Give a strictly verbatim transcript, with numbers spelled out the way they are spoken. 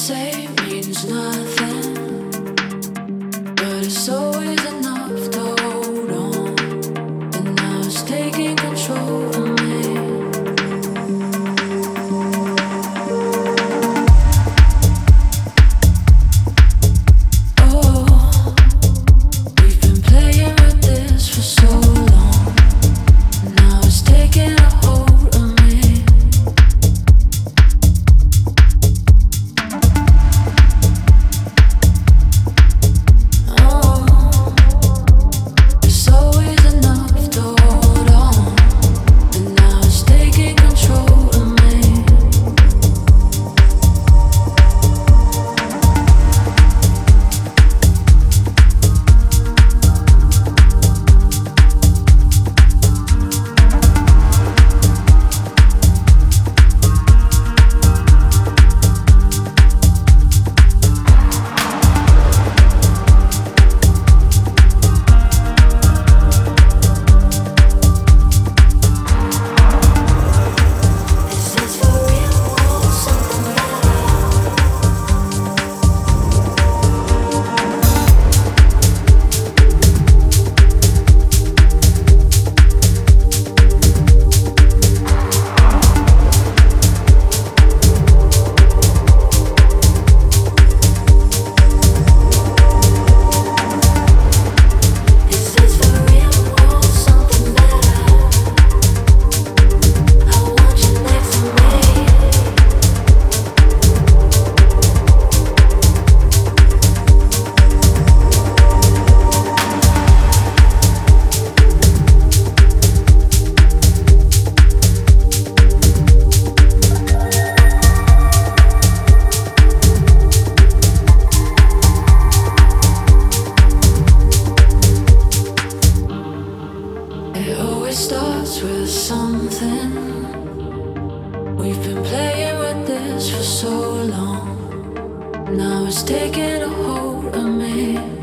say means nothing, but it's always enough to hold on. And now it's taking control of me. Oh, we've been playing with this for so long. Now it's taking a hold of me. It always starts with something. We've been playing with this for so long. Now it's taking a hold of me.